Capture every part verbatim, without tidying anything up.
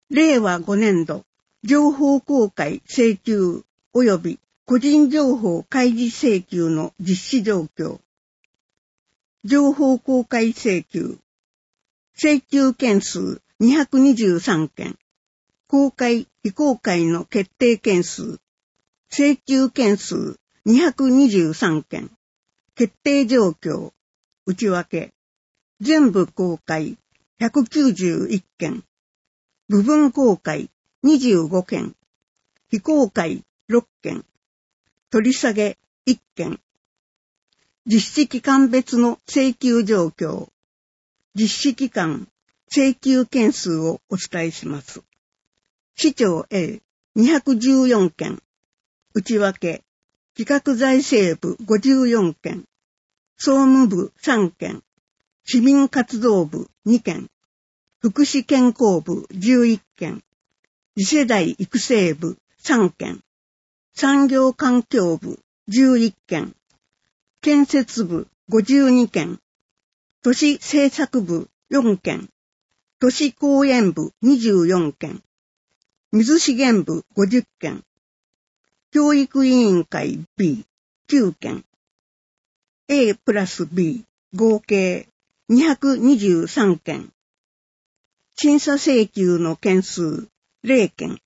れいわごねんど情報公開請求及び個人情報開示請求の実施状況。情報公開請求。請求件数にひゃくにじゅうさんけん。公開・非公開の決定件数。請求件数にひゃくにじゅうさんけん。決定状況。内訳。全部公開ひゃくきゅうじゅういっけん。部分公開にじゅうごけん。非公開ろっけん。取り下げいっけん。実施期間別の請求状況。実施期間、請求件数をお伝えします。市町 A、にひゃくじゅうよんけん。内訳、企画財政部ごじゅうよんけん。総務部さんけん。市民活動部にけん。福祉健康部じゅういっけん。次世代育成部さんけん。産業環境部じゅういっけん。建設部ごじゅうにけん。都市政策部よんけん。都市公園部にじゅうよんけん。水資源部ごじゅっけん。教育委員会 Bきゅうけん。A プラス B 合計にひゃくにじゅうさんけん。審査請求の件数れいけん。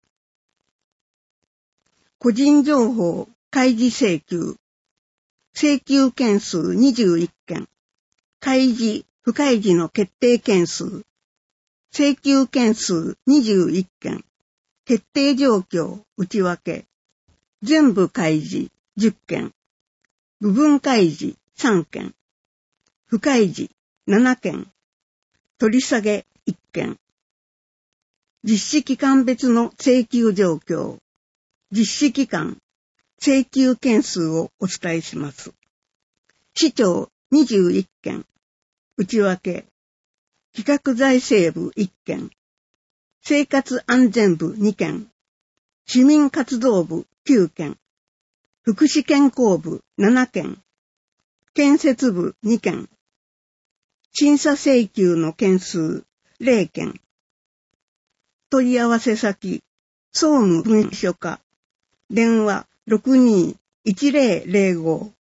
個人情報開示請求。請求件数にじゅういっけん。開示・不開示の決定件数。請求件数にじゅういっけん。決定状況内訳。全部開示じゅっけん。部分開示さんけん。不開示ななけん。取り下げいっけん。実施期間別の請求状況。実施期間、請求件数をお伝えします。市町にじゅういっけん。内訳。企画財政部いっけん。生活安全部にけん。市民活動部きゅうけん。福祉健康部ななけん。建設部にけん。審査請求の件数れいけん。問い合わせ先、総務文書課。電話ろくにーいちぜろぜろご